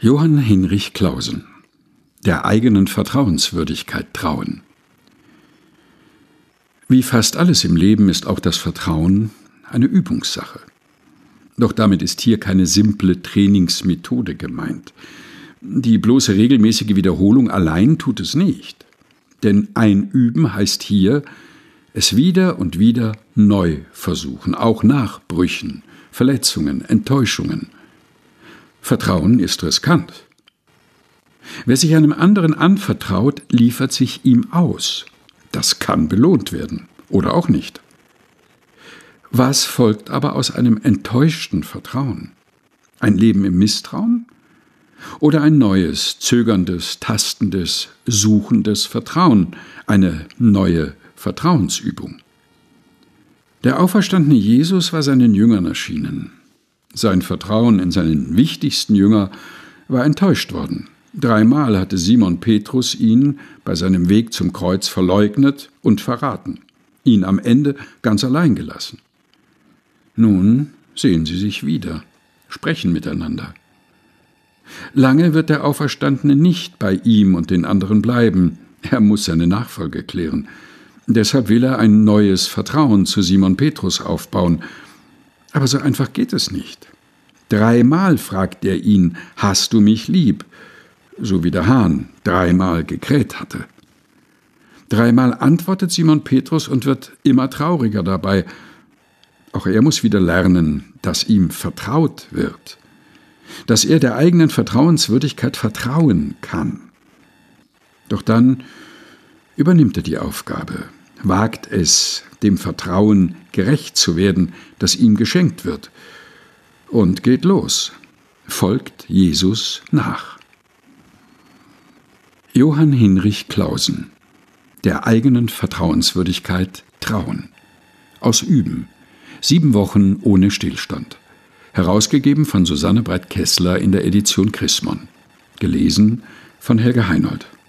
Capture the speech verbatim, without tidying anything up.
Johann Hinrich Clausen: Der eigenen Vertrauenswürdigkeit trauen. Wie fast alles im Leben ist auch das Vertrauen eine Übungssache. Doch damit ist hier keine simple Trainingsmethode gemeint. Die bloße regelmäßige Wiederholung allein tut es nicht. Denn einüben heißt hier, es wieder und wieder neu versuchen, auch nach Brüchen, Verletzungen, Enttäuschungen. Vertrauen ist riskant. Wer sich einem anderen anvertraut, liefert sich ihm aus. Das kann belohnt werden oder auch nicht. Was folgt aber aus einem enttäuschten Vertrauen? Ein Leben im Misstrauen? Oder ein neues, zögerndes, tastendes, suchendes Vertrauen, eine neue Vertrauensübung? Der auferstandene Jesus war seinen Jüngern erschienen. Sein Vertrauen in seinen wichtigsten Jünger war enttäuscht worden. Dreimal hatte Simon Petrus ihn bei seinem Weg zum Kreuz verleugnet und verraten, ihn am Ende ganz allein gelassen. Nun sehen sie sich wieder, sprechen miteinander. Lange wird der Auferstandene nicht bei ihm und den anderen bleiben. Er muss seine Nachfolge klären. Deshalb will er ein neues Vertrauen zu Simon Petrus aufbauen. Aber so einfach geht es nicht. Dreimal fragt er ihn: Hast du mich lieb? So wie der Hahn dreimal gekräht hatte. Dreimal antwortet Simon Petrus und wird immer trauriger dabei. Auch er muss wieder lernen, dass ihm vertraut wird, dass er der eigenen Vertrauenswürdigkeit vertrauen kann. Doch dann übernimmt er die Aufgabe, wagt es, dem Vertrauen gerecht zu werden, das ihm geschenkt wird, und geht los, folgt Jesus nach. Johann Hinrich Clausen: Der eigenen Vertrauenswürdigkeit trauen. Aus Üben. Sieben Wochen ohne Stillstand. Herausgegeben von Susanne Breit-Kessler in der Edition Chrismon. Gelesen von Helga Heinold.